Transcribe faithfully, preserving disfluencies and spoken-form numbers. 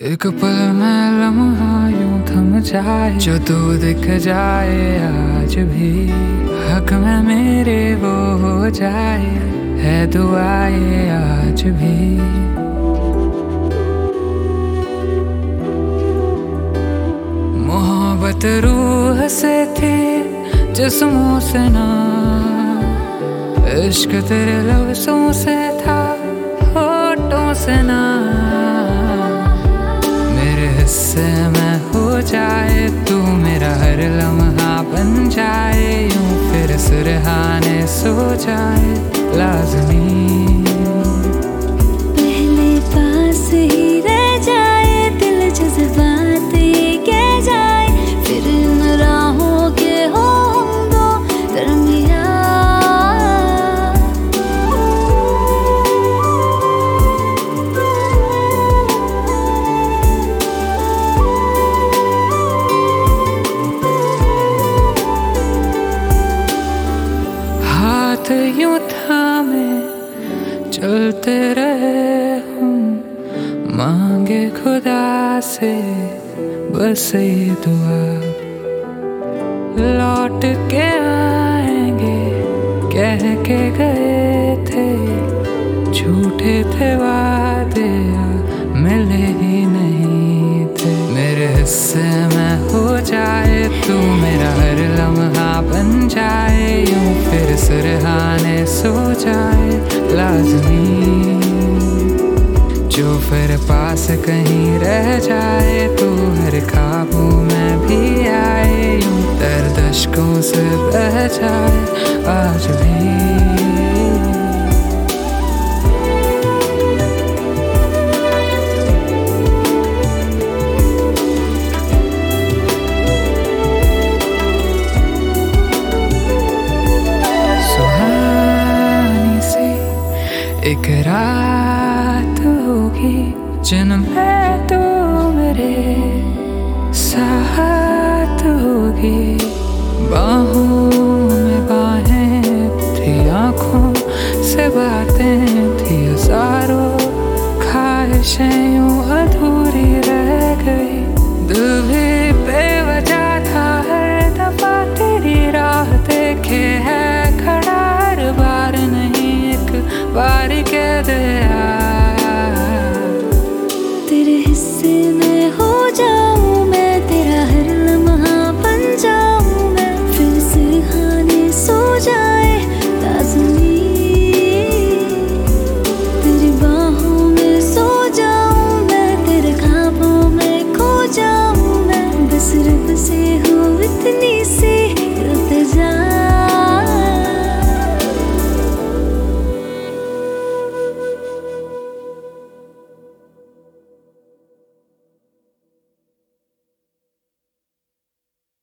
एक पल में लम्हा यूं थम जाए, जो तू दिख जाए आज भी हक में मेरे वो हो जाए, है दुआएं आज भी। मोहब्बत रूह से थी जिस्मों से ना, इश्क तेरे लफ्ज़ों से था होठों से ना। मेरे हिस्से में हो जाए तू, मेरा हर लम्हा बन जाए यूं, फिर सुरहाने सो जाए लाज़मी। पहले पास ही रह जाए दिल, जज्बात ये कह जाए, फिर इन राहों के हो हम दो दरमियां। हाथ यूं थामे चलते रहे हूँ, मांगे खुदा से बस ये दुआ, लौट के आएंगे कह के गए थे, झूठे थे वादे मिले ही नहीं थे। मेरे हिस्से में हो जाए तू, मेरा हर लम्हा बन जाए यूं, फिर सुरहाने सो जाए लाज़मी। जो फिर पास कहीं रह जाए तू, हर ख्वाबों में भी आए यूं, दर्द अश्कों से बह जाए आज भी। एक रात होगी जिनमें तू मेरे साथ होगी, बाहों में बाहें थी, आँखों से बातें थी, हज़ारों ख्वाहिशें यूं अधूरी रह गई। दिल भी बेवजह था हर दफा तेरी राह देखे है खड़ा, हर बार नहीं एक बार कह दे तेरे हिस्से में